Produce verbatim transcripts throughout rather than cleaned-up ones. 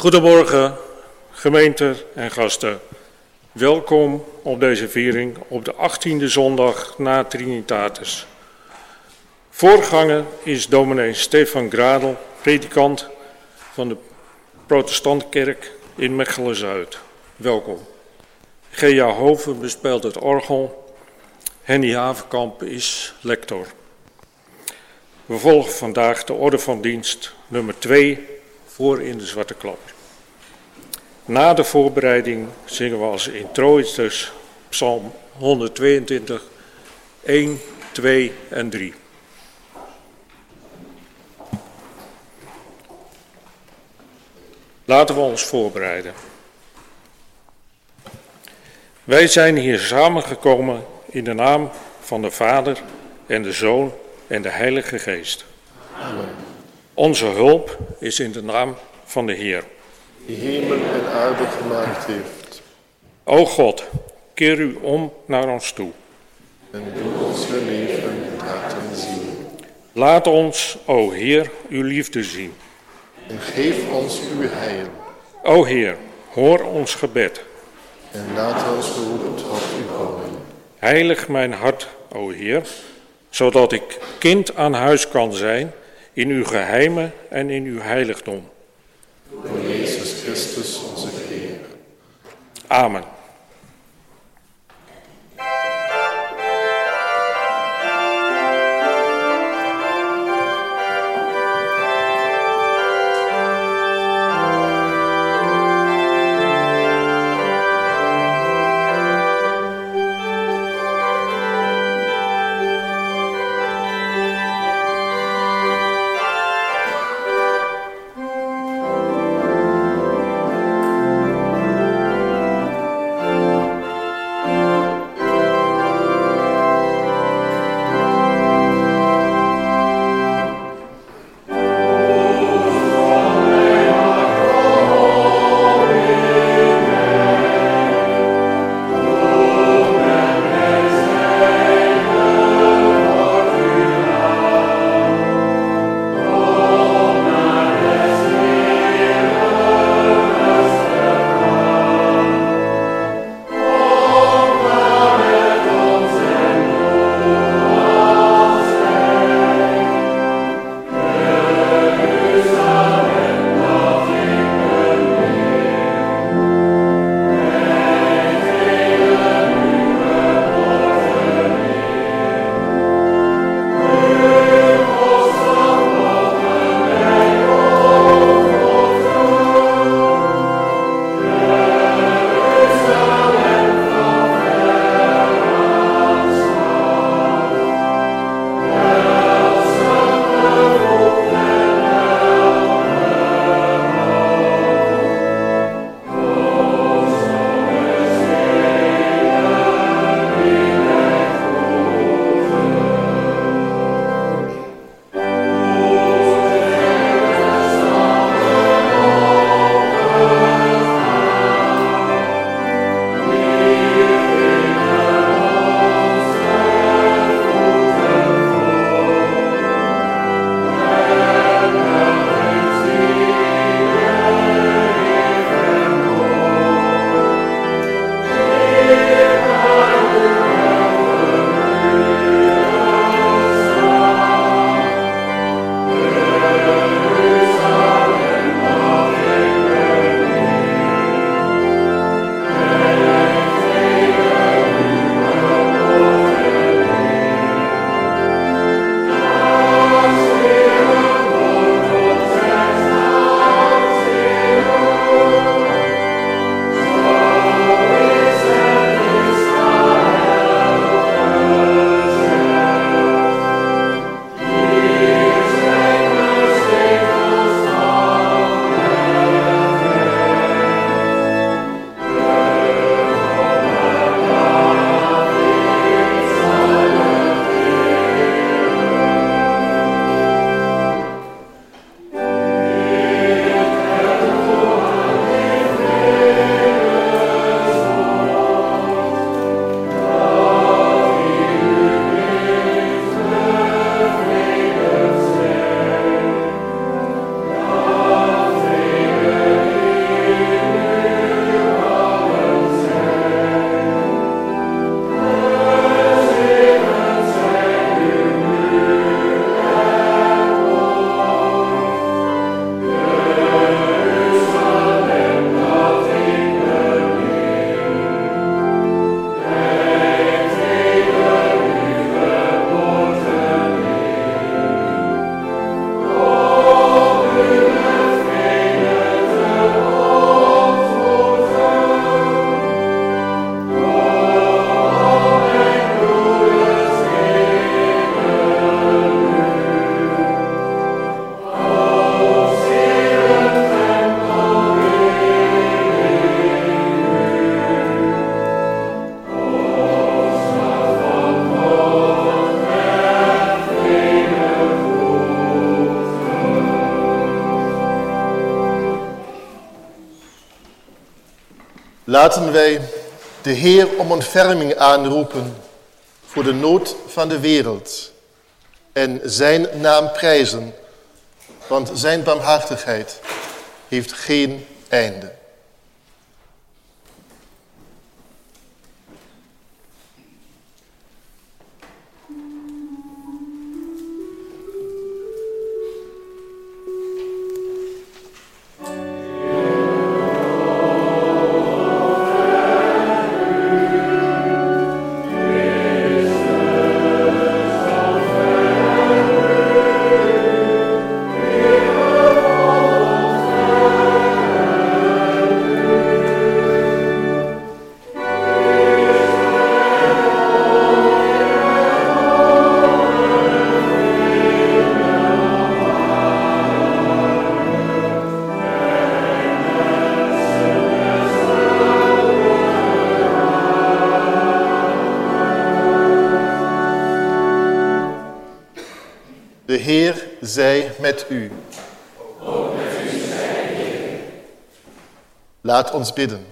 Goedemorgen, gemeente en gasten. Welkom op deze viering op de achttiende zondag na Trinitatis. Voorganger is dominee Stefan Gradel, predikant van de Protestantkerk in Mechelen-Zuid. Welkom. Gea Hoven bespeelt het orgel. Henny Havenkamp is lector. We volgen vandaag de orde van dienst nummer twee voor in de Zwarte Klapper. Na de voorbereiding zingen we als introitus Psalm honderdtweeëntwintig, één, twee en drie. Laten we ons voorbereiden. Wij zijn hier samengekomen in de naam van de Vader en de Zoon en de Heilige Geest. Amen. Onze hulp is in de naam van de Heer, die hemel en aarde gemaakt heeft. O God, keer u om naar ons toe. En doe ons weer leven en laten zien. Laat ons, o Heer, uw liefde zien. En geef ons uw heil. O Heer, hoor ons gebed. En laat ons beroep tot u komen. Heilig mijn hart, o Heer, zodat ik kind aan huis kan zijn in uw geheimen en in uw heiligdom. Door Jezus Christus onze Heer. Amen. Laten wij de Heer om ontferming aanroepen voor de nood van de wereld en zijn naam prijzen, want zijn barmhartigheid heeft geen einde. De Heer zij met u. Ook met u zij, Heer. Laat ons bidden.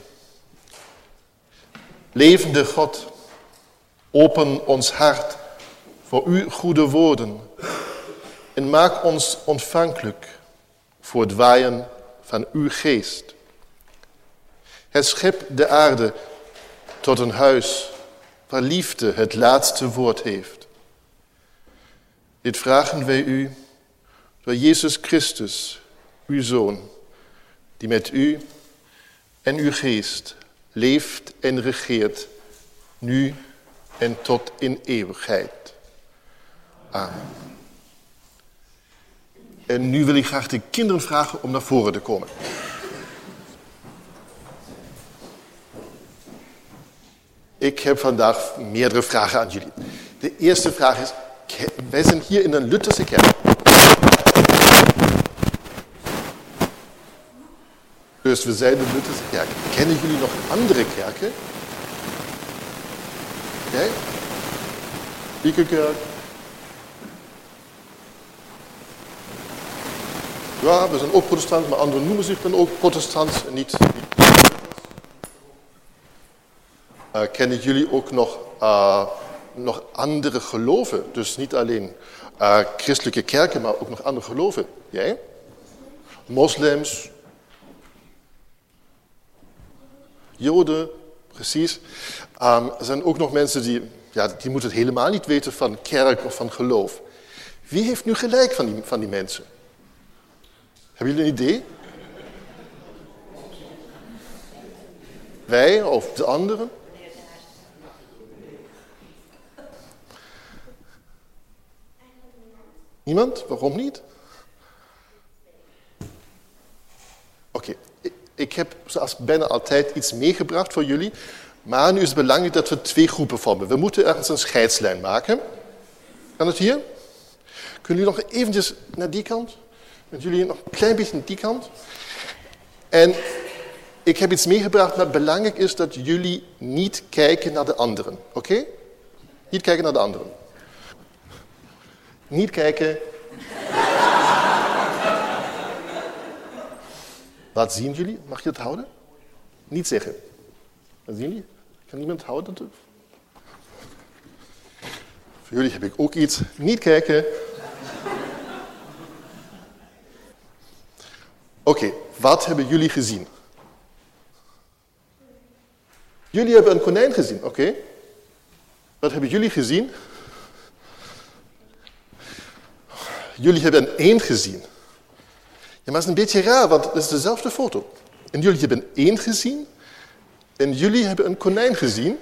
Levende God, open ons hart voor uw goede woorden en maak ons ontvankelijk voor het waaien van uw geest. Herschep de aarde tot een huis waar liefde het laatste woord heeft. Dit vragen wij u door Jezus Christus, uw Zoon, die met u en uw geest leeft en regeert, nu en tot in eeuwigheid. Amen. En nu wil ik graag de kinderen vragen om naar voren te komen. Ik heb vandaag meerdere vragen aan jullie. De eerste vraag is, wij zijn hier in een Lutherse kerk. Dus we zijn een Lutherse kerk. Kennen jullie nog andere kerken? Jij? Wiekenkerk? Ja, we zijn ook protestant, maar anderen noemen zich dan ook protestant en niet... niet. Uh, kennen jullie ook nog... Uh, nog andere geloven. Dus niet alleen uh, christelijke kerken, maar ook nog andere geloven. Jij? Moslims. Joden, precies. Um, er zijn ook nog mensen die, ja, die moeten het helemaal niet weten van kerk of van geloof. Wie heeft nu gelijk van die, van die mensen? Hebben jullie een idee? Wij of de anderen? Niemand? Waarom niet? Oké, okay. Ik heb zoals bijna altijd iets meegebracht voor jullie. Maar nu is het belangrijk dat we twee groepen vormen. We moeten ergens een scheidslijn maken. Kan het hier? Kunnen jullie nog eventjes naar die kant? Met jullie nog een klein beetje naar die kant? En ik heb iets meegebracht, maar belangrijk is dat jullie niet kijken naar de anderen. Oké? Okay? Niet kijken naar de anderen. Niet kijken. Wat zien jullie? Mag je het houden? Niet zeggen. Wat zien jullie? Kan niemand het houden? Voor jullie heb ik ook iets. Niet kijken. Oké, okay, wat hebben jullie gezien? Jullie hebben een konijn gezien, oké. Okay. Wat hebben jullie gezien? Jullie hebben een eend gezien. Ja, maar het is een beetje raar, want het is dezelfde foto. En jullie hebben een eend gezien. En jullie hebben een konijn gezien.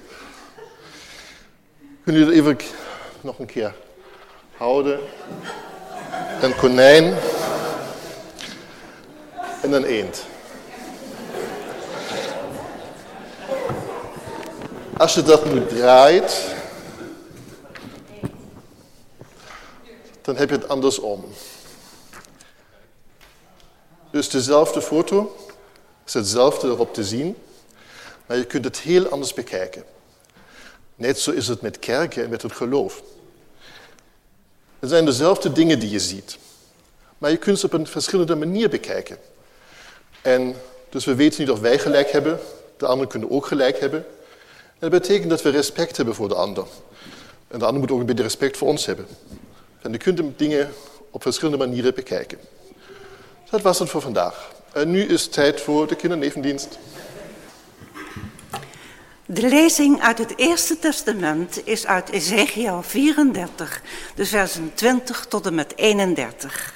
Kunnen jullie dat even nog een keer houden? Een konijn. En een eend. Als je dat nu draait, dan heb je het andersom. Dus dezelfde foto is hetzelfde erop te zien, maar je kunt het heel anders bekijken. Net zo is het met kerken en met het geloof. Het zijn dezelfde dingen die je ziet, maar je kunt ze op een verschillende manier bekijken. En dus we weten niet of wij gelijk hebben De anderen kunnen ook gelijk hebben. En dat betekent dat we respect hebben voor de ander. En de ander moet ook een beetje respect voor ons hebben. En je kunt de dingen op verschillende manieren bekijken. Dat was het voor vandaag. En nu is het tijd voor de kindernevendienst. De lezing uit het Eerste Testament is uit Ezechiel vierendertig, de versen twintig tot en met eenendertig.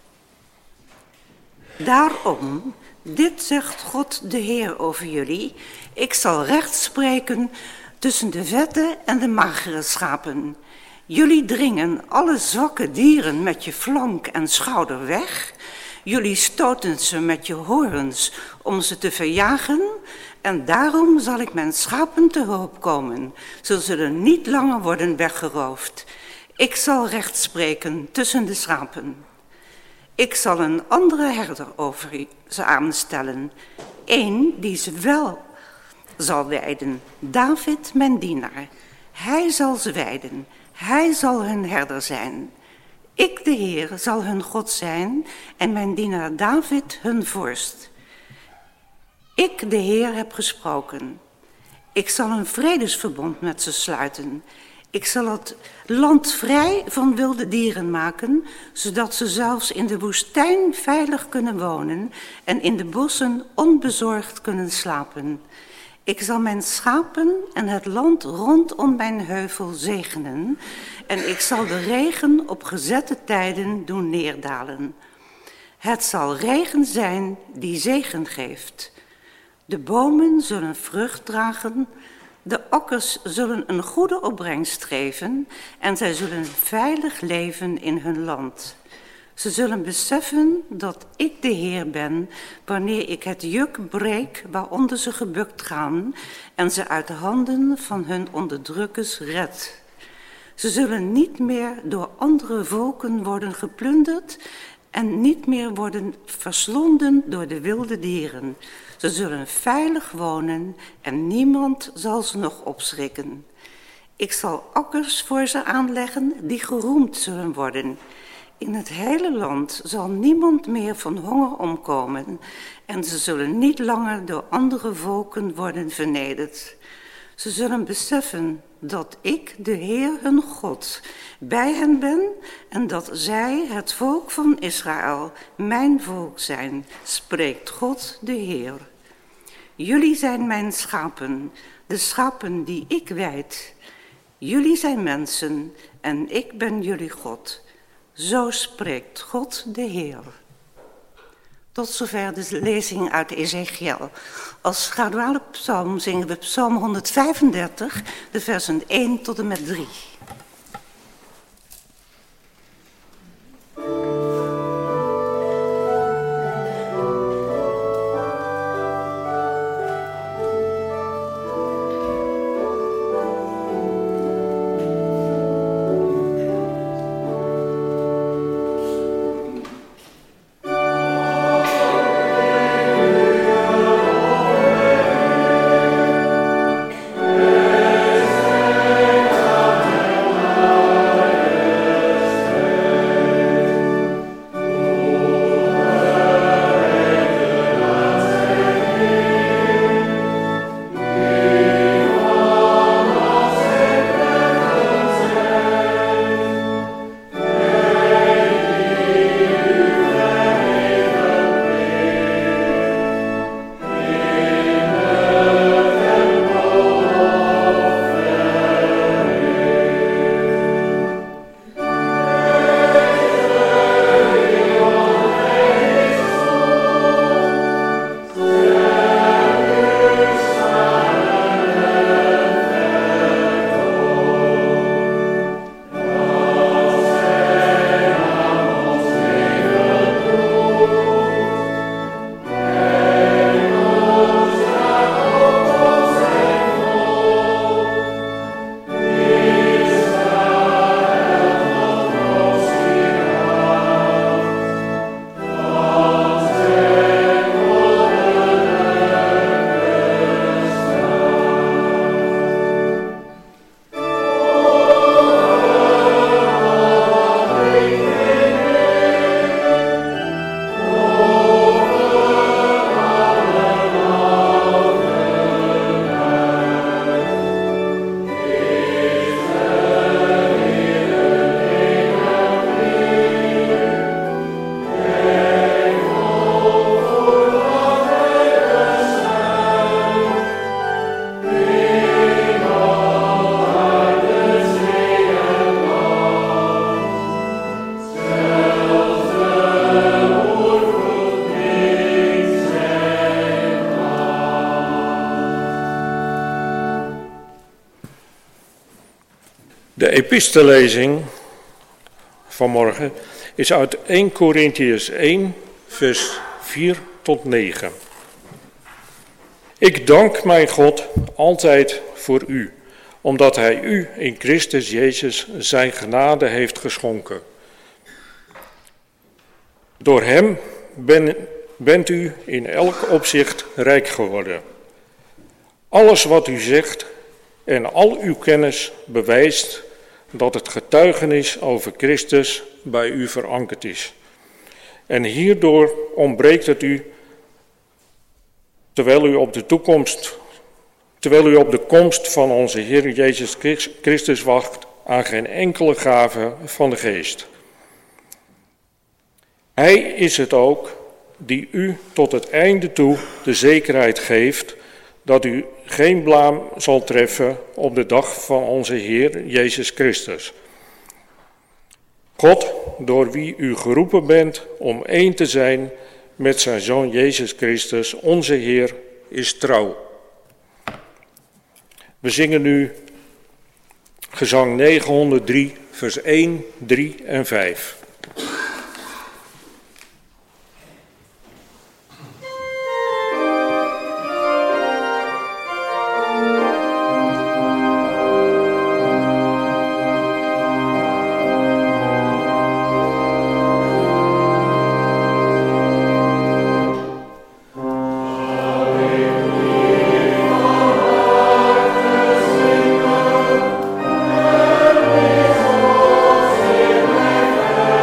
Daarom, dit zegt God de Heer over jullie, ik zal recht spreken tussen de vette en de magere schapen. Jullie dringen alle zwakke dieren met je flank en schouder weg. Jullie stoten ze met je horens om ze te verjagen. En daarom zal ik mijn schapen te hulp komen. Ze zullen niet langer worden weggeroofd. Ik zal recht spreken tussen de schapen. Ik zal een andere herder over ze aanstellen. Eén die ze wel zal weiden. David, mijn dienaar. Hij zal ze weiden. Hij zal hun herder zijn. Ik, de Heer, zal hun God zijn en mijn dienaar David hun vorst. Ik, de Heer, heb gesproken. Ik zal een vredesverbond met ze sluiten. Ik zal het land vrij van wilde dieren maken, zodat ze zelfs in de woestijn veilig kunnen wonen en in de bossen onbezorgd kunnen slapen. Ik zal mijn schapen en het land rondom mijn heuvel zegenen en ik zal de regen op gezette tijden doen neerdalen. Het zal regen zijn die zegen geeft. De bomen zullen vrucht dragen, de okkers zullen een goede opbrengst geven en zij zullen veilig leven in hun land. Ze zullen beseffen dat ik de Heer ben, wanneer ik het juk breek waaronder ze gebukt gaan en ze uit de handen van hun onderdrukkers red. Ze zullen niet meer door andere volken worden geplunderd en niet meer worden verslonden door de wilde dieren. Ze zullen veilig wonen en niemand zal ze nog opschrikken. Ik zal akkers voor ze aanleggen die geroemd zullen worden. In het hele land zal niemand meer van honger omkomen en ze zullen niet langer door andere volken worden vernederd. Ze zullen beseffen dat ik, de Heer hun God, bij hen ben en dat zij, het volk van Israël, mijn volk zijn, spreekt God de Heer. Jullie zijn mijn schapen, de schapen die ik wijd. Jullie zijn mensen en ik ben jullie God. Zo spreekt God de Heer. Tot zover de lezing uit Ezechiel. Als graduale psalm zingen we psalm honderdvijfendertig, de versen één tot en met drie. Amen. De epistelezing vanmorgen is uit eerste Korintiërs één, vers vier tot negen. Ik dank mijn God altijd voor u, omdat hij u in Christus Jezus zijn genade heeft geschonken. Door hem ben, bent u in elk opzicht rijk geworden. Alles wat u zegt en al uw kennis bewijst dat het getuigenis over Christus bij u verankerd is. En hierdoor ontbreekt het u, terwijl u op de toekomst, terwijl u op de komst van onze Heer Jezus Christus wacht, aan geen enkele gave van de geest. Hij is het ook die u tot het einde toe de zekerheid geeft dat u geen blaam zal treffen op de dag van onze Heer Jezus Christus. God, door wie u geroepen bent om één te zijn met zijn Zoon Jezus Christus, onze Heer, is trouw. We zingen nu gezang negenhonderddrie, vers één, drie en vijf. Amen.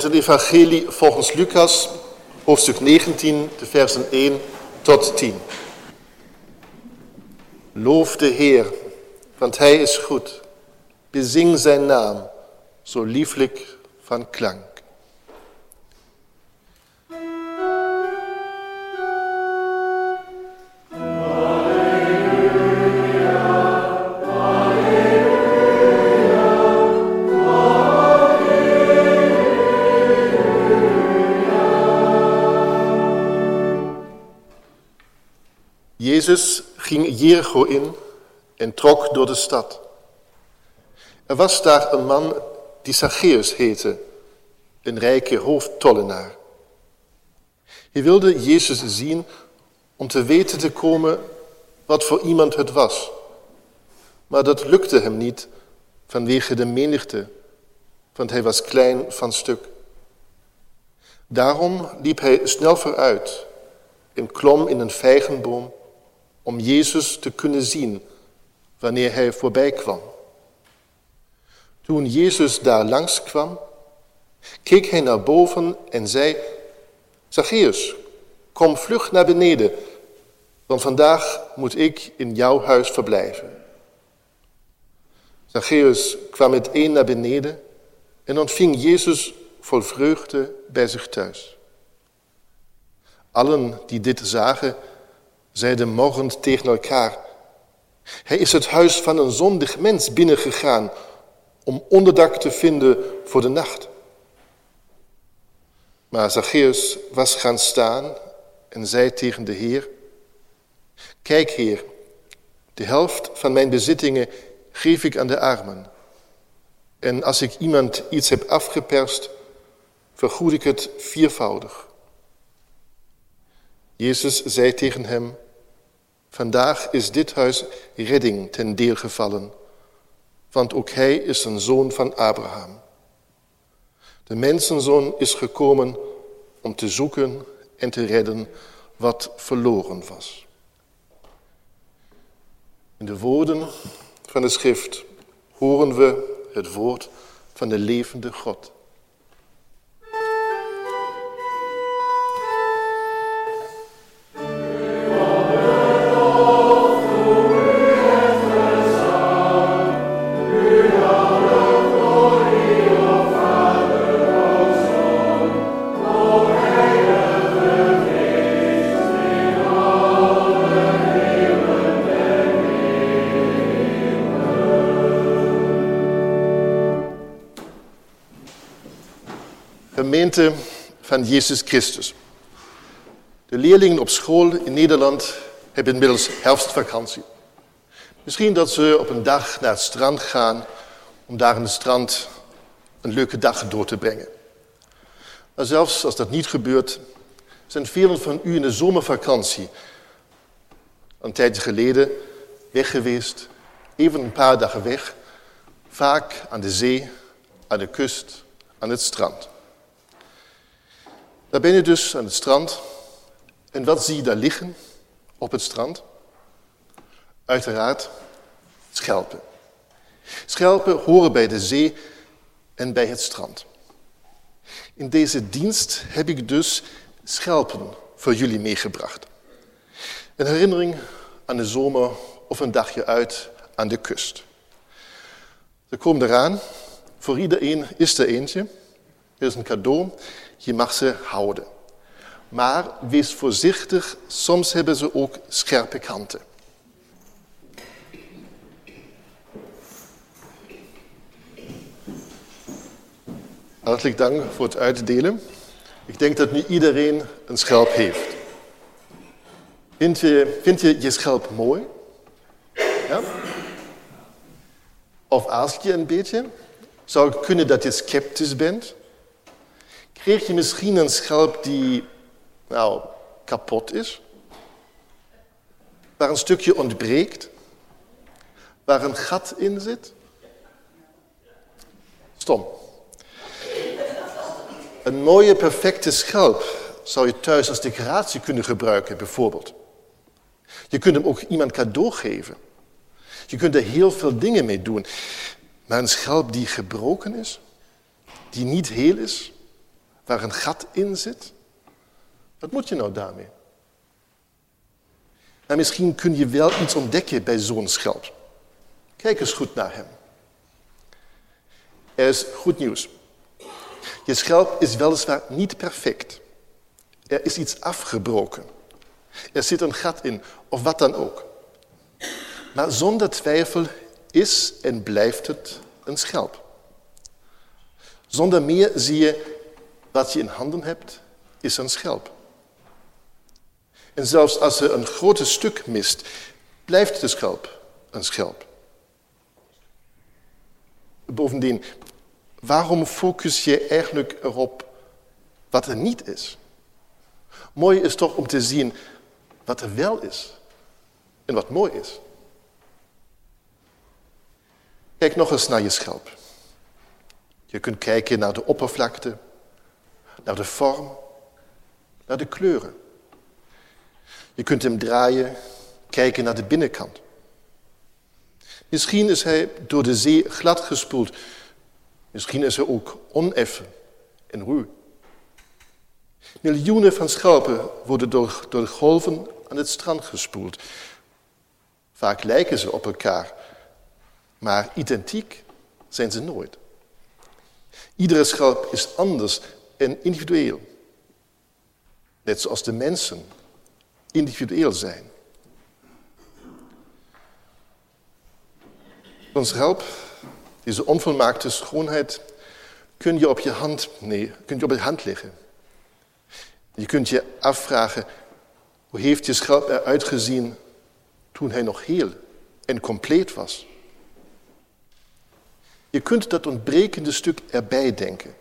Uit het evangelie volgens Lucas, hoofdstuk negentien, de versen één tot tien. Loof de Heer, want Hij is goed. Bezing zijn naam, zo lieflijk van klank. Jezus ging Jericho in en trok door de stad. Er was daar een man die Zacchaeus heette, een rijke hoofdtollenaar. Hij wilde Jezus zien om te weten te komen wat voor iemand het was. Maar dat lukte hem niet vanwege de menigte, want hij was klein van stuk. Daarom liep hij snel vooruit en klom in een vijgenboom om Jezus te kunnen zien wanneer hij voorbij kwam. Toen Jezus daar langs kwam, keek hij naar boven en zei: Zacchaeus, kom vlug naar beneden, want vandaag moet ik in jouw huis verblijven. Zacchaeus kwam meteen naar beneden en ontving Jezus vol vreugde bij zich thuis. Allen die dit zagen, zeiden morrend tegen elkaar: Hij is het huis van een zondig mens binnengegaan om onderdak te vinden voor de nacht. Maar Zacchaeus was gaan staan en zei tegen de Heer: Kijk, Heer, de helft van mijn bezittingen geef ik aan de armen. En als ik iemand iets heb afgeperst, vergoed ik het viervoudig. Jezus zei tegen hem: Vandaag is dit huis redding ten deel gevallen, want ook hij is een zoon van Abraham. De mensenzoon is gekomen om te zoeken en te redden wat verloren was. In de woorden van de schrift horen we het woord van de levende God. Gemeente van Jezus Christus. De leerlingen op school in Nederland hebben inmiddels herfstvakantie. Misschien dat ze op een dag naar het strand gaan om daar aan het strand een leuke dag door te brengen. Maar zelfs als dat niet gebeurt, zijn velen van u in de zomervakantie een tijdje geleden weg geweest, even een paar dagen weg, vaak aan de zee, aan de kust, aan het strand. Daar ben je dus aan het strand. En wat zie je daar liggen op het strand? Uiteraard schelpen. Schelpen horen bij de zee en bij het strand. In deze dienst heb ik dus schelpen voor jullie meegebracht. Een herinnering aan de zomer of een dagje uit aan de kust. Ze komen eraan. Voor iedereen is er eentje. Er is een cadeau. Je mag ze houden. Maar wees voorzichtig, soms hebben ze ook scherpe kanten. Hartelijk dank voor het uitdelen. Ik denk dat nu iedereen een schelp heeft. Vind je vind je, je schelp mooi? Ja? Of aarzel je een beetje? Zou het kunnen dat je sceptisch bent? Kreeg je misschien een schelp die nou, kapot is? Waar een stukje ontbreekt? Waar een gat in zit? Stom. Een mooie, perfecte schelp zou je thuis als decoratie kunnen gebruiken, bijvoorbeeld. Je kunt hem ook iemand cadeau geven. Je kunt er heel veel dingen mee doen. Maar een schelp die gebroken is, die niet heel is, waar een gat in zit? Wat moet je nou daarmee? Nou, misschien kun je wel iets ontdekken bij zo'n schelp. Kijk eens goed naar hem. Er is goed nieuws. Je schelp is weliswaar niet perfect. Er is iets afgebroken. Er zit een gat in, of wat dan ook. Maar zonder twijfel is en blijft het een schelp. Zonder meer zie je, wat je in handen hebt, is een schelp. En zelfs als er een grote stuk mist, blijft de schelp een schelp. Bovendien, waarom focus je eigenlijk erop wat er niet is? Mooi is toch om te zien wat er wel is en wat mooi is. Kijk nog eens naar je schelp. Je kunt kijken naar de oppervlakte, naar de vorm, naar de kleuren. Je kunt hem draaien, kijken naar de binnenkant. Misschien is hij door de zee glad gespoeld. Misschien is hij ook oneffen en ruw. Miljoenen van schelpen worden door, door de golven aan het strand gespoeld. Vaak lijken ze op elkaar, maar identiek zijn ze nooit. Iedere schelp is anders en individueel. Net zoals de mensen individueel zijn. Zo'n schelp, deze onvolmaakte schoonheid, kun je op je hand, nee, kun je op je hand leggen. Je kunt je afvragen, hoe heeft je schelp eruit gezien toen hij nog heel en compleet was? Je kunt dat ontbrekende stuk erbij denken.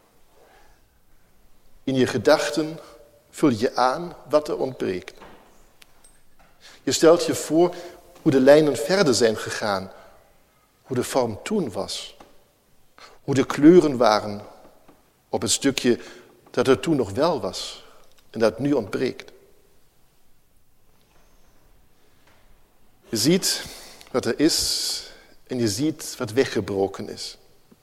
In je gedachten vul je aan wat er ontbreekt. Je stelt je voor hoe de lijnen verder zijn gegaan, hoe de vorm toen was, hoe de kleuren waren op het stukje dat er toen nog wel was en dat nu ontbreekt. Je ziet wat er is en je ziet wat weggebroken is.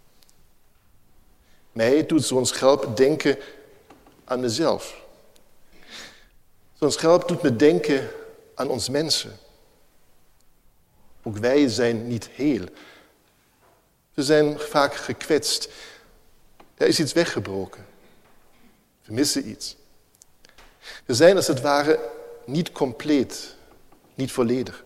Mij doet zo'n schelp denken aan mezelf. Zo'n schelp doet me denken aan ons mensen. Ook wij zijn niet heel. We zijn vaak gekwetst. Er is iets weggebroken. We missen iets. We zijn als het ware niet compleet, niet volledig.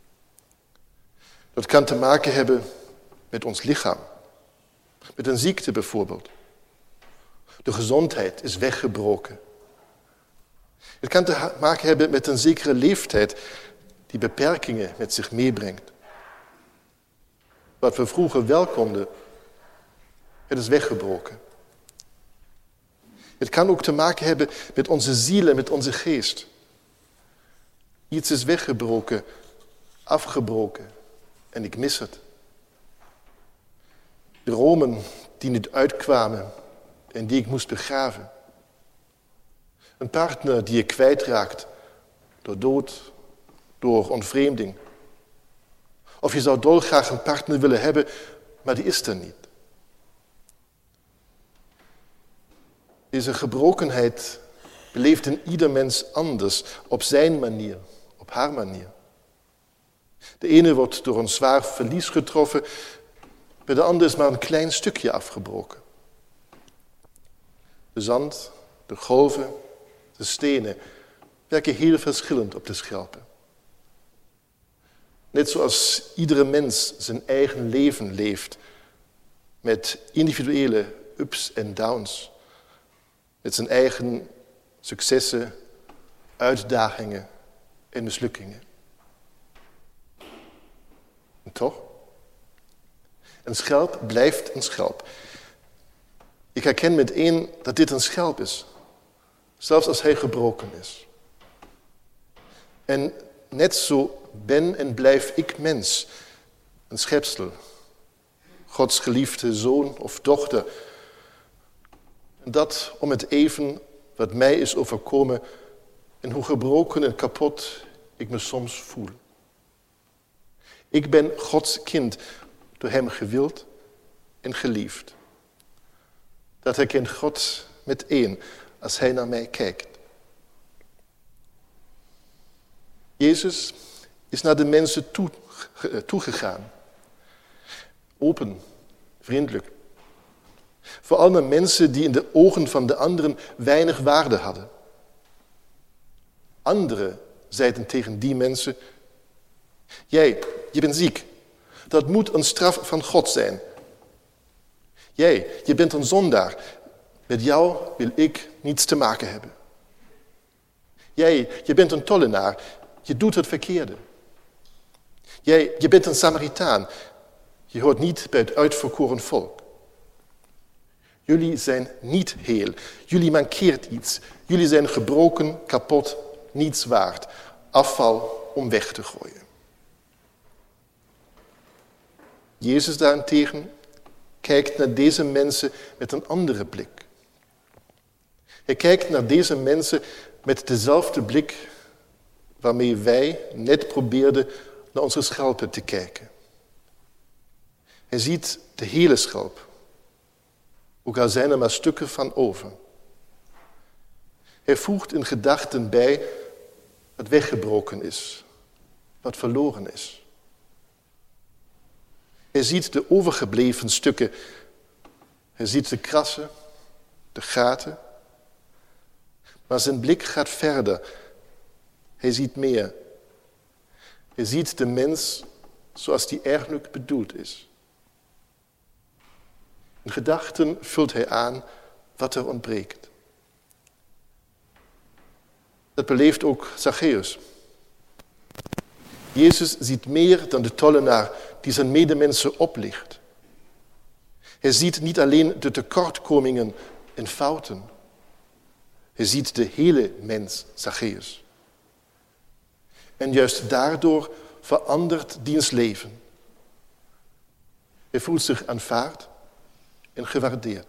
Dat kan te maken hebben met ons lichaam. Met een ziekte bijvoorbeeld. De gezondheid is weggebroken. Het kan te maken hebben met een zekere leeftijd die beperkingen met zich meebrengt. Wat we vroeger wel konden, het is weggebroken. Het kan ook te maken hebben met onze ziel en met onze geest. Iets is weggebroken, afgebroken en ik mis het. Dromen die niet uitkwamen en die ik moest begraven. Een partner die je kwijtraakt door dood, door ontvreemding. Of je zou dolgraag een partner willen hebben, maar die is er niet. Deze gebrokenheid beleeft in ieder mens anders, op zijn manier, op haar manier. De ene wordt door een zwaar verlies getroffen, bij de ander is maar een klein stukje afgebroken. De zand, de golven, de stenen werken heel verschillend op de schelpen. Net zoals iedere mens zijn eigen leven leeft, met individuele ups en downs, met zijn eigen successen, uitdagingen en mislukkingen. En toch? Een schelp blijft een schelp. Ik herken meteen dat dit een schelp is, zelfs als hij gebroken is. En net zo ben en blijf ik mens, een schepsel, Gods geliefde zoon of dochter. En dat om het even wat mij is overkomen en hoe gebroken en kapot ik me soms voel. Ik ben Gods kind, door hem gewild en geliefd. Dat herkent God meteen als hij naar mij kijkt. Jezus is naar de mensen toe, toegegaan. Open, vriendelijk. Vooral naar mensen die in de ogen van de anderen weinig waarde hadden. Anderen zeiden tegen die mensen: jij, je bent ziek. Dat moet een straf van God zijn. Jij, je bent een zondaar. Met jou wil ik niets te maken hebben. Jij, je bent een tollenaar. Je doet het verkeerde. Jij, je bent een Samaritaan. Je hoort niet bij het uitverkoren volk. Jullie zijn niet heel. Jullie mankeert iets. Jullie zijn gebroken, kapot, niets waard. Afval om weg te gooien. Jezus daarentegen kijkt naar deze mensen met een andere blik. Hij kijkt naar deze mensen met dezelfde blik waarmee wij net probeerden naar onze schelpen te kijken. Hij ziet de hele schelp, ook al zijn er maar stukken van over. Hij voegt in gedachten bij wat weggebroken is, wat verloren is. Hij ziet de overgebleven stukken. Hij ziet de krassen, de gaten. Maar zijn blik gaat verder. Hij ziet meer. Hij ziet de mens zoals die eigenlijk bedoeld is. In gedachten vult hij aan wat er ontbreekt. Dat beleeft ook Zacchaeus. Jezus ziet meer dan de tollenaar die zijn medemensen oplicht. Hij ziet niet alleen de tekortkomingen en fouten. Hij ziet de hele mens, Zacchaeus. En juist daardoor verandert diens leven. Hij voelt zich aanvaard en gewaardeerd.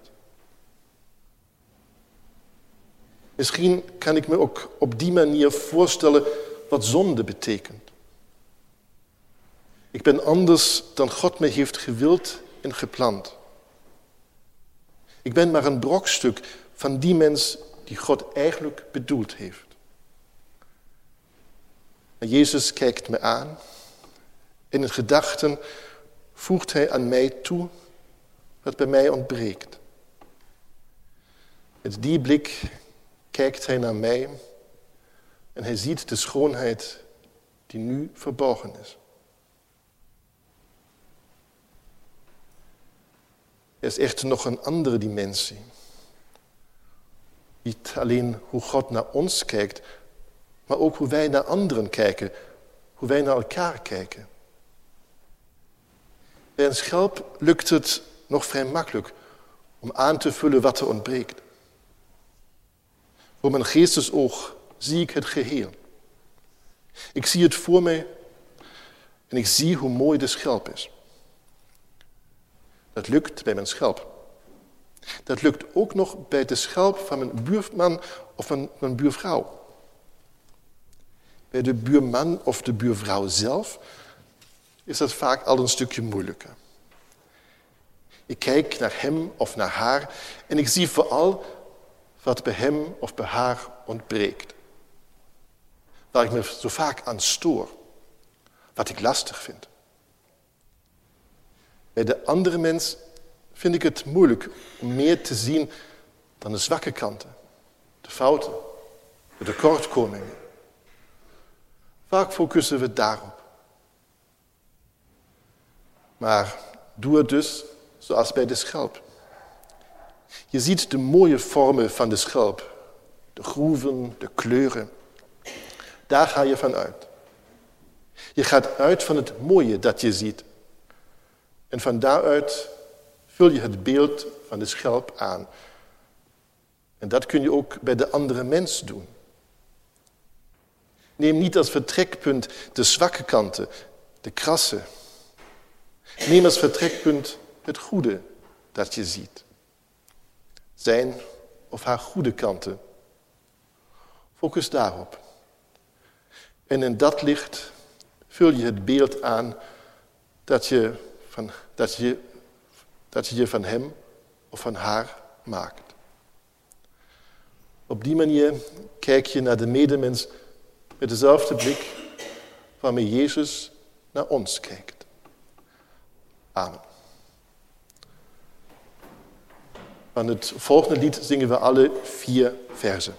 Misschien kan ik me ook op die manier voorstellen wat zonde betekent. Ik ben anders dan God me heeft gewild en gepland. Ik ben maar een brokstuk van die mens die God eigenlijk bedoeld heeft. En Jezus kijkt me aan en in gedachten voegt hij aan mij toe wat bij mij ontbreekt. Met die blik kijkt hij naar mij en hij ziet de schoonheid die nu verborgen is. Er is echter nog een andere dimensie. Niet alleen hoe God naar ons kijkt, maar ook hoe wij naar anderen kijken, hoe wij naar elkaar kijken. Bij een schelp lukt het nog vrij makkelijk om aan te vullen wat er ontbreekt. Voor mijn geestesoog zie ik het geheel. Ik zie het voor mij en ik zie hoe mooi de schelp is. Dat lukt bij mijn schelp. Dat lukt ook nog bij de schelp van mijn buurman of van mijn buurvrouw. Bij de buurman of de buurvrouw zelf is dat vaak al een stukje moeilijker. Ik kijk naar hem of naar haar en ik zie vooral wat bij hem of bij haar ontbreekt. Waar ik me zo vaak aan stoor. Wat ik lastig vind. Bij de andere mens vind ik het moeilijk om meer te zien dan de zwakke kanten, de fouten, de tekortkomingen. Vaak focussen we daarop. Maar doe het dus zoals bij de schelp. Je ziet de mooie vormen van de schelp, de groeven, de kleuren. Daar ga je van uit. Je gaat uit van het mooie dat je ziet. En van daaruit vul je het beeld van de schelp aan. En dat kun je ook bij de andere mens doen. Neem niet als vertrekpunt de zwakke kanten, de krassen. Neem als vertrekpunt het goede dat je ziet. Zijn of haar goede kanten. Focus daarop. En in dat licht vul je het beeld aan dat je van, dat je, dat je van hem of van haar maakt. Op die manier kijk je naar de medemens met dezelfde blik waarmee Jezus naar ons kijkt. Amen. Aan het volgende lied zingen we alle vier verzen.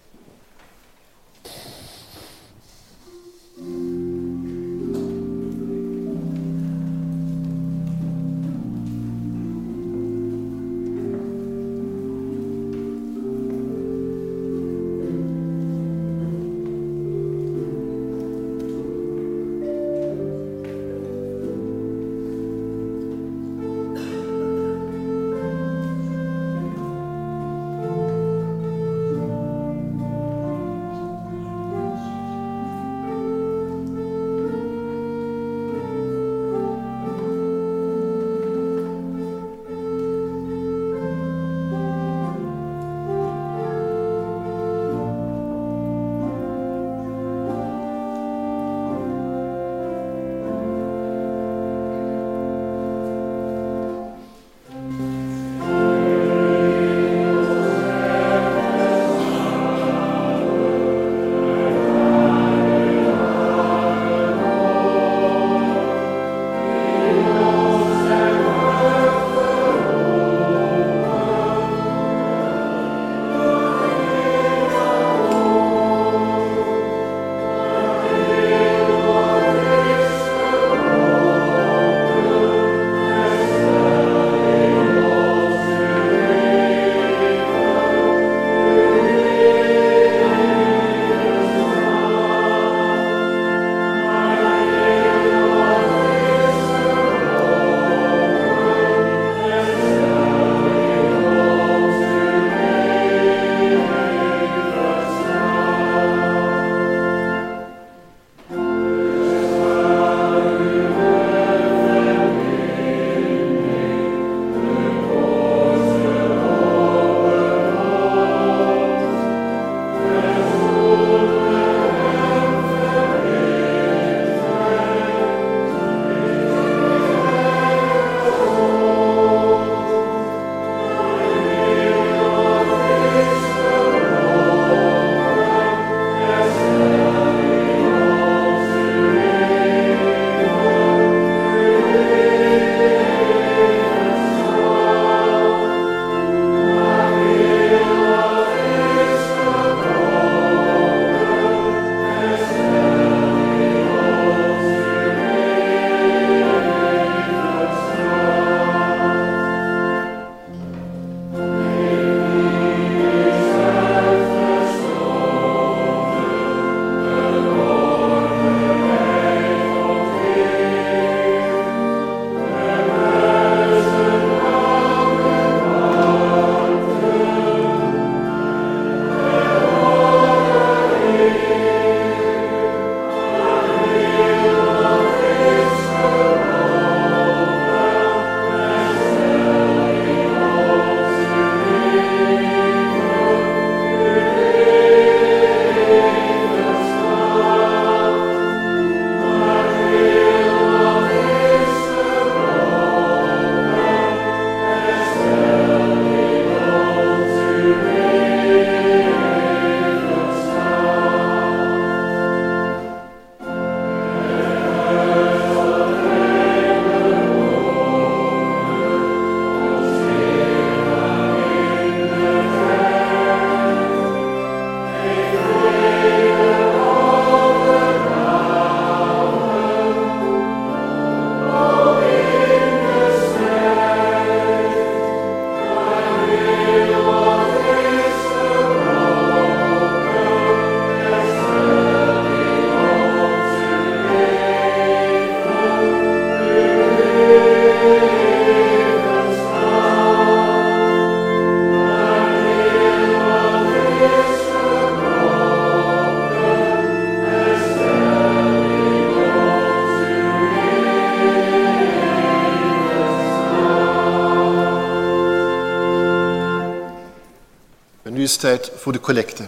Nu is het tijd voor de collecte.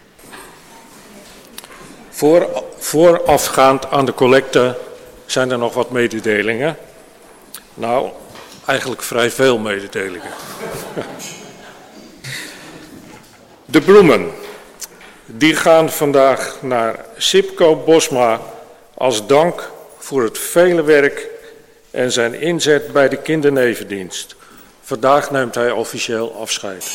Voor, voorafgaand aan de collecte zijn er nog wat mededelingen. Nou, eigenlijk vrij veel mededelingen. De bloemen, die gaan vandaag naar Sipko Bosma als dank voor het vele werk en zijn inzet bij de kindernevendienst. Vandaag neemt hij officieel afscheid.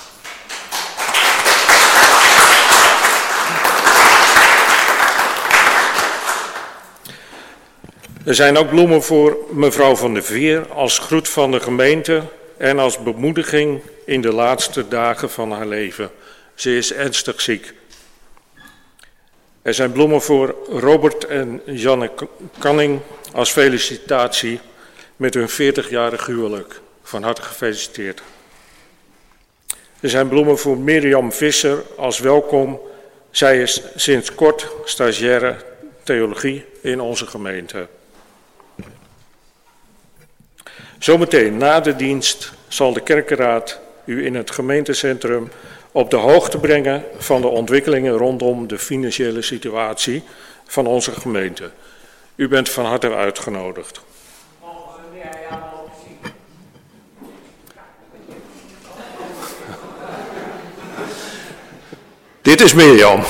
Er zijn ook bloemen voor mevrouw van der Veer als groet van de gemeente en als bemoediging in de laatste dagen van haar leven. Ze is ernstig ziek. Er zijn bloemen voor Robert en Janne Canning als felicitatie met hun veertigjarig huwelijk. Van harte gefeliciteerd. Er zijn bloemen voor Mirjam Visser als welkom. Zij is sinds kort stagiaire theologie in onze gemeente. Zometeen na de dienst zal de kerkenraad u in het gemeentecentrum op de hoogte brengen van de ontwikkelingen rondom de financiële situatie van onze gemeente. U bent van harte uitgenodigd. Dit is Mirjam.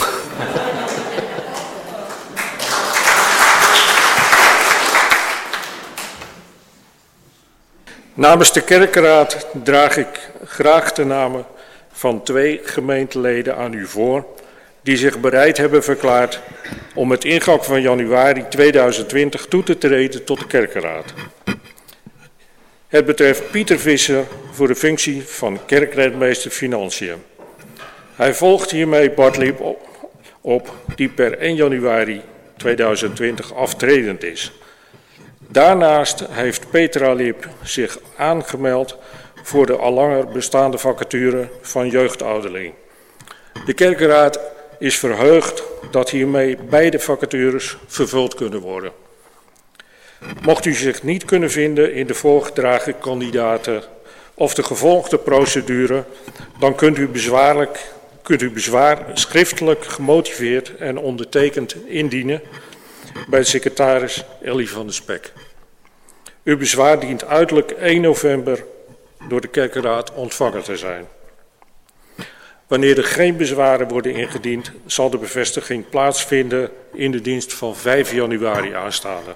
Namens de kerkenraad draag ik graag de namen van twee gemeenteleden aan u voor, die zich bereid hebben verklaard om met ingang van januari tweeduizend twintig toe te treden tot de kerkenraad. Het betreft Pieter Visser voor de functie van kerkredmeester Financiën. Hij volgt hiermee Bart Liep op, op die per één januari tweeduizend twintig aftredend is. Daarnaast heeft Petra Liep zich aangemeld voor de al langer bestaande vacature van jeugdouderling. De kerkenraad is verheugd dat hiermee beide vacatures vervuld kunnen worden. Mocht u zich niet kunnen vinden in de voorgedragen kandidaten of de gevolgde procedure, dan kunt u, bezwaarlijk, kunt u bezwaar schriftelijk gemotiveerd en ondertekend indienen bij de secretaris Ellie van der Spek. Uw bezwaar dient uiterlijk één november door de kerkenraad ontvangen te zijn. Wanneer er geen bezwaren worden ingediend, zal de bevestiging plaatsvinden in de dienst van vijf januari aanstaande.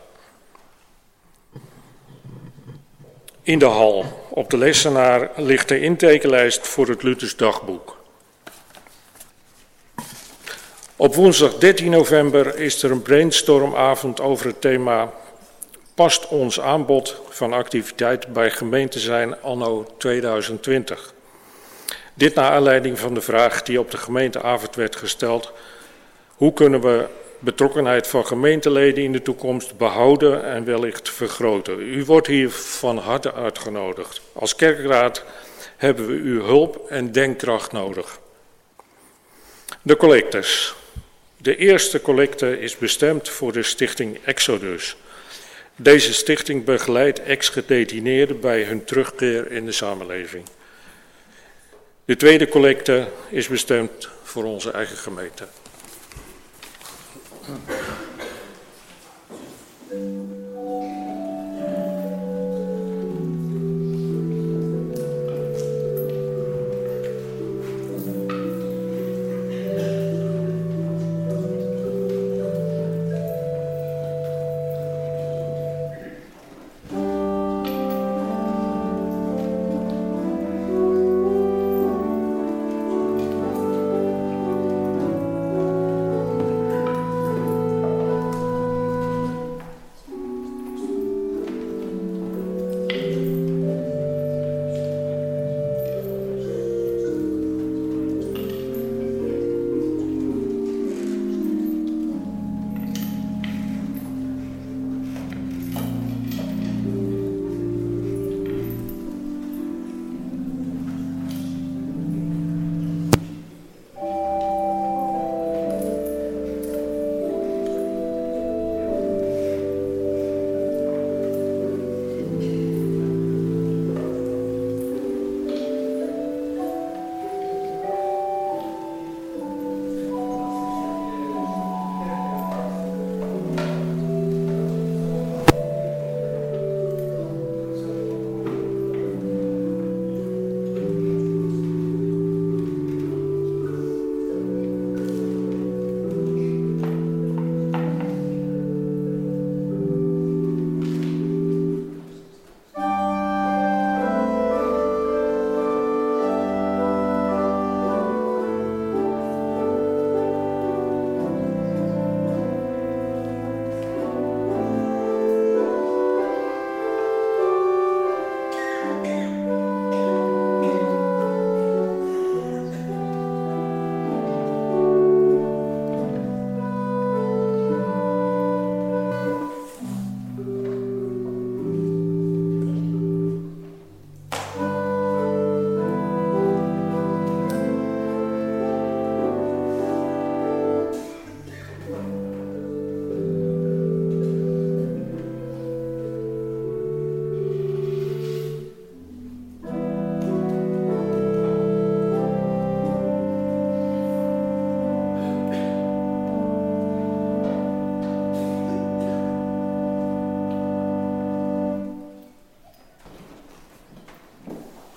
In de hal op de lessenaar ligt de intekenlijst voor het Luthers dagboek. Op woensdag dertien november is er een brainstormavond over het thema Past ons aanbod van activiteit bij gemeente zijn anno tweeduizend twintig? Dit naar aanleiding van de vraag die op de gemeenteavond werd gesteld. Hoe kunnen we betrokkenheid van gemeenteleden in de toekomst behouden en wellicht vergroten? U wordt hier van harte uitgenodigd. Als kerkraad hebben we uw hulp en denkkracht nodig. De collectes. De eerste collecte is bestemd voor de stichting Exodus. Deze stichting begeleidt ex-gedetineerden bij hun terugkeer in de samenleving. De tweede collecte is bestemd voor onze eigen gemeente.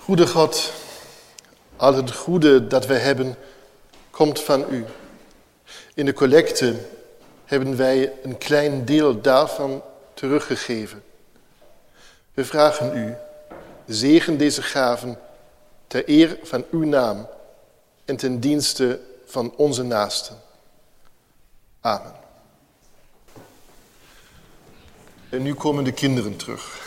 Goede God, al het goede dat wij hebben, komt van u. In de collecte hebben wij een klein deel daarvan teruggegeven. We vragen u, zegen deze gaven ter eer van uw naam en ten dienste van onze naasten. Amen. En nu komen de kinderen terug.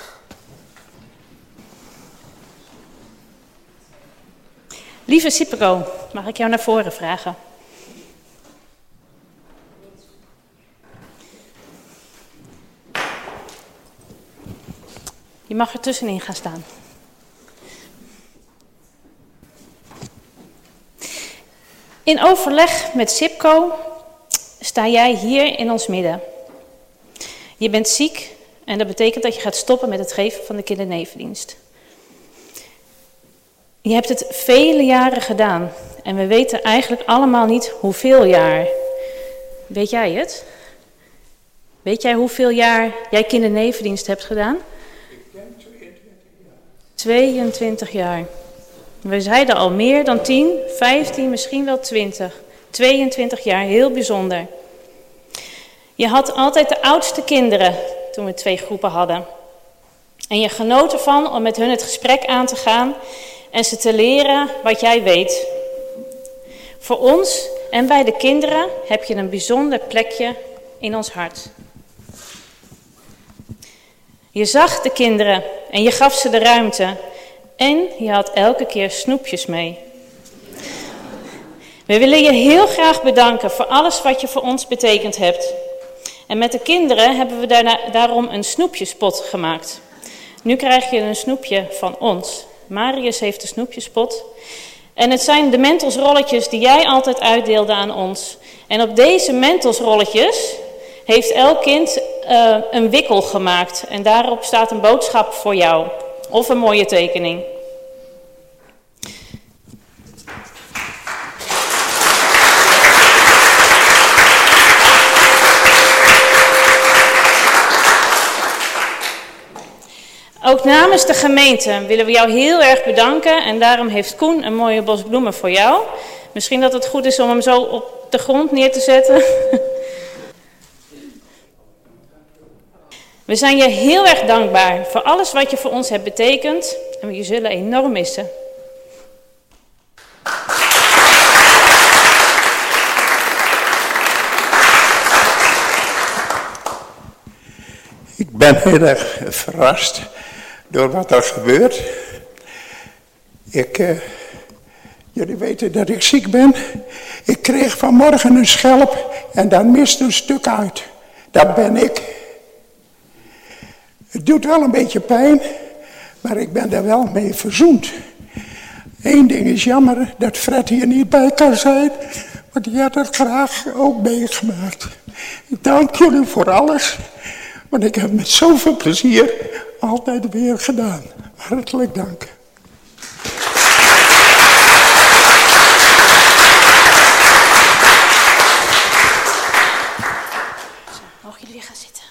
Lieve Sipero, mag ik jou naar voren vragen? Je mag er tussenin gaan staan. In overleg met Sipco sta jij hier in ons midden. Je bent ziek en dat betekent dat je gaat stoppen met het geven van de kindernevendienst. Je hebt het vele jaren gedaan en we weten eigenlijk allemaal niet hoeveel jaar. Weet jij het? Weet jij hoeveel jaar jij kindernevendienst hebt gedaan? Ik denk tweeëntwintig jaar. tweeëntwintig jaar. We zeiden al meer dan tien, vijftien, misschien wel twintig. tweeëntwintig jaar, heel bijzonder. Je had altijd de oudste kinderen toen we twee groepen hadden. En je genoot ervan om met hun het gesprek aan te gaan en ze te leren wat jij weet. Voor ons en bij de kinderen heb je een bijzonder plekje in ons hart. Je zag de kinderen en je gaf ze de ruimte. En je had elke keer snoepjes mee. We willen je heel graag bedanken voor alles wat je voor ons betekend hebt. En met de kinderen hebben we daarna, daarom een snoepjespot gemaakt. Nu krijg je een snoepje van ons. Marius heeft de snoepjespot. En het zijn de Mentos-rolletjes die jij altijd uitdeelde aan ons. En op deze Mentos-rolletjes heeft elk kind uh, een wikkel gemaakt. En daarop staat een boodschap voor jou. Of een mooie tekening. Ook namens de gemeente willen we jou heel erg bedanken. En daarom heeft Koen een mooie bos bloemen voor jou. Misschien dat het goed is om hem zo op de grond neer te zetten. We zijn je heel erg dankbaar voor alles wat je voor ons hebt betekend. En we je zullen enorm missen. Ik ben heel erg verrast door wat er gebeurt. Ik, uh, jullie weten dat ik ziek ben. Ik kreeg vanmorgen een schelp en daar mist een stuk uit. Dat ben ik. Het doet wel een beetje pijn, maar ik ben daar wel mee verzoend. Eén ding is jammer dat Fred hier niet bij kan zijn, want die had het graag ook meegemaakt. Ik dank jullie voor alles, want ik heb het met zoveel plezier altijd weer gedaan. Hartelijk dank. Mogen jullie weer gaan zitten?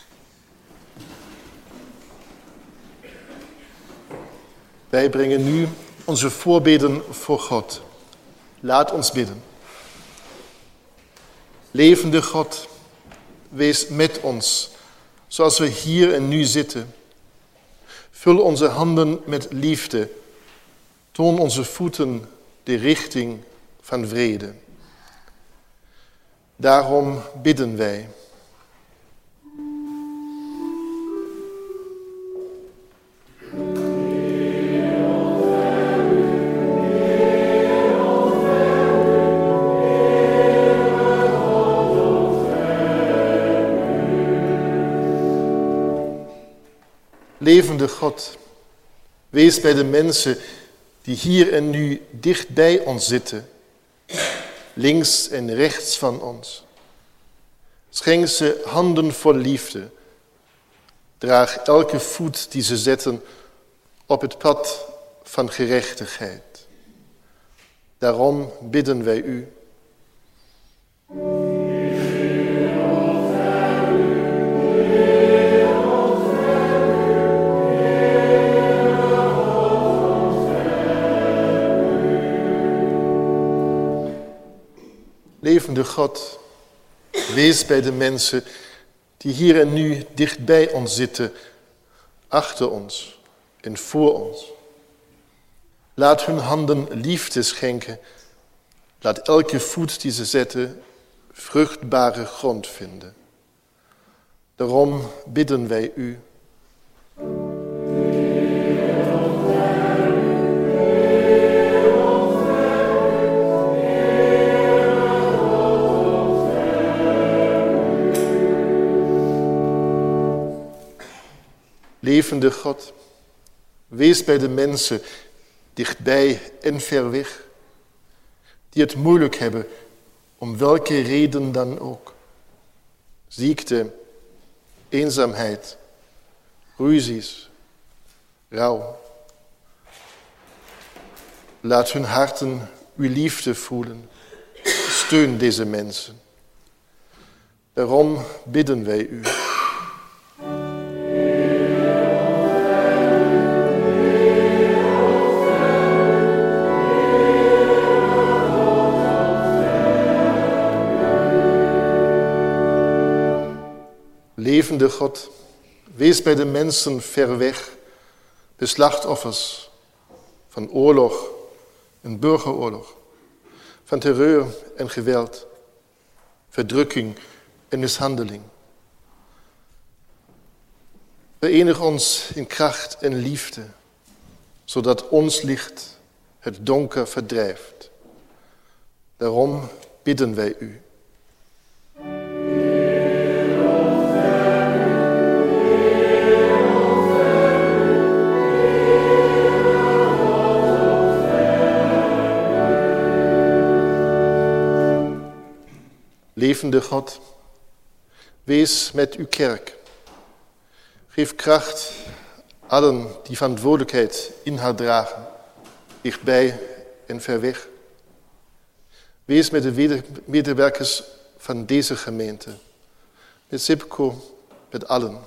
Wij brengen nu onze voorbeden voor God. Laat ons bidden. Levende God, wees met ons, zoals we hier en nu zitten. Vul onze handen met liefde. Toon onze voeten de richting van vrede. Daarom bidden wij. Levende God, wees bij de mensen die hier en nu dicht bij ons zitten, links en rechts van ons. Schenk ze handen vol liefde. Draag elke voet die ze zetten op het pad van gerechtigheid. Daarom bidden wij u. Levende God, wees bij de mensen die hier en nu dicht bij ons zitten, achter ons en voor ons. Laat hun handen liefde schenken. Laat elke voet die ze zetten vruchtbare grond vinden. Daarom bidden wij u. Levende God, wees bij de mensen dichtbij en ver weg, die het moeilijk hebben, om welke reden dan ook. Ziekte, eenzaamheid, ruzies, rouw. Laat hun harten uw liefde voelen. Steun deze mensen. Daarom bidden wij u. Levende God, wees bij de mensen ver weg, de slachtoffers van oorlog en burgeroorlog, van terreur en geweld, verdrukking en mishandeling. Verenig ons in kracht en liefde, zodat ons licht het donker verdrijft. Daarom bidden wij u. Levende God, wees met uw kerk. Geef kracht allen die verantwoordelijkheid in haar dragen, dichtbij en ver weg. Wees met de medewerkers van deze gemeente, met Sipco, met allen.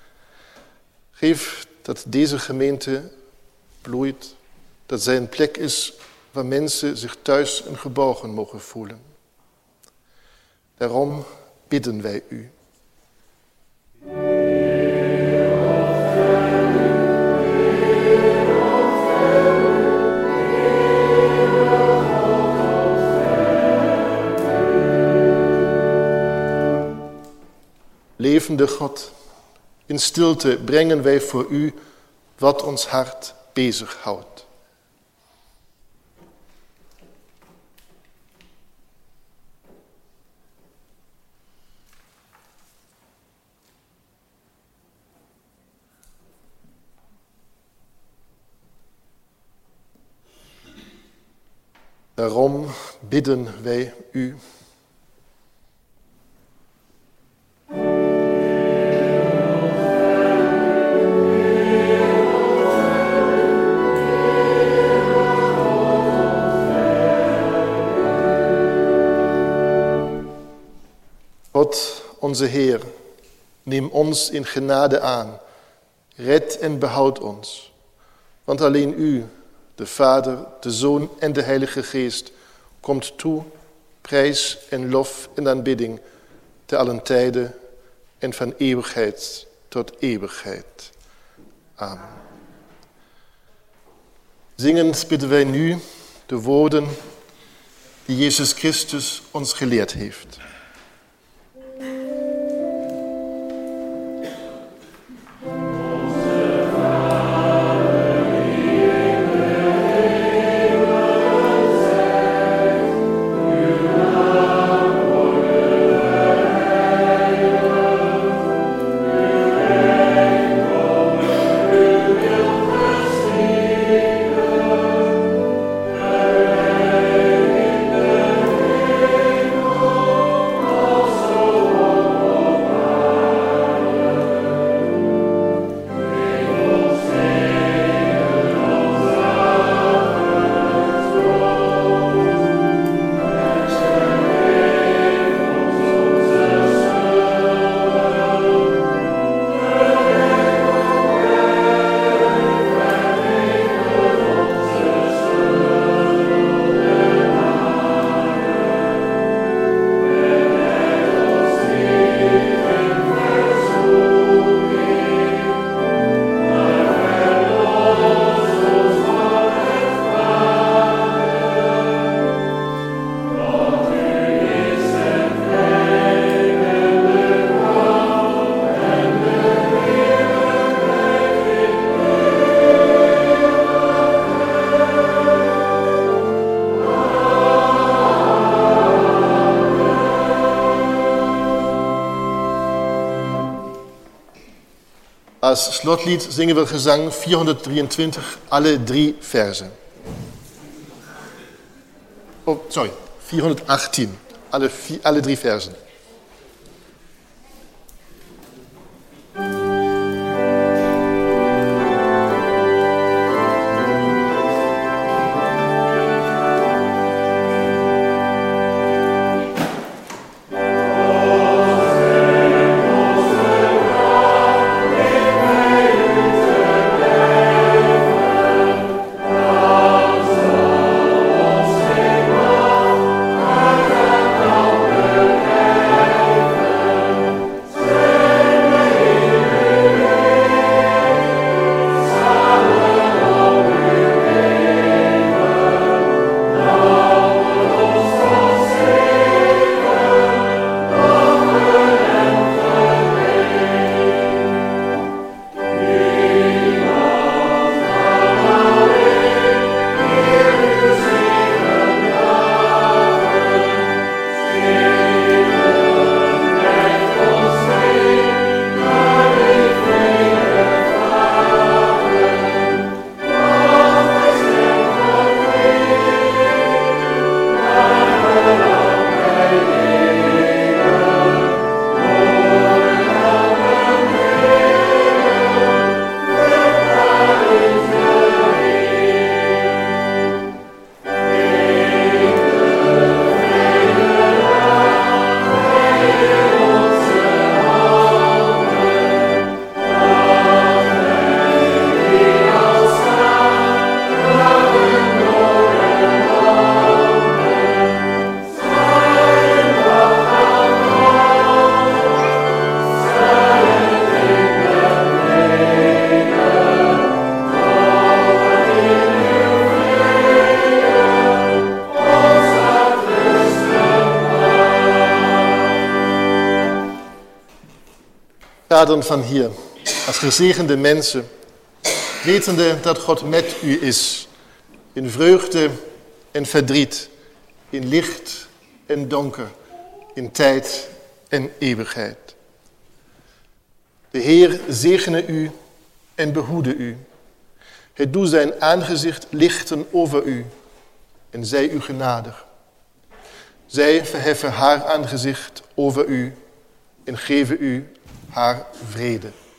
Geef dat deze gemeente bloeit, dat zij een plek is waar mensen zich thuis en geborgen mogen voelen. Daarom bidden wij u. Levende God, in stilte brengen wij voor u wat ons hart bezighoudt. Daarom bidden wij u. God, onze Heer, neem ons in genade aan. Red en behoud ons. Want alleen u, de Vader, de Zoon en de Heilige Geest, komt toe, prijs en lof en aanbidding te allen tijden en van eeuwigheid tot eeuwigheid. Amen. Zingend bidden wij nu de woorden die Jezus Christus ons geleerd heeft. Amen. Als slotlied zingen we gezang vierhonderddrieëntwintig, alle drie versen. Oh, sorry, vierhonderdachttien, alle, vier, alle drie versen. Vaderen van hier, als gezegende mensen, wetende dat God met u is, in vreugde en verdriet, in licht en donker, in tijd en eeuwigheid. De Heer zegene u en behoede u. Het doe zijn aangezicht lichten over u en zij u genadig. Zij verheffen haar aangezicht over u en geven u haar vrede.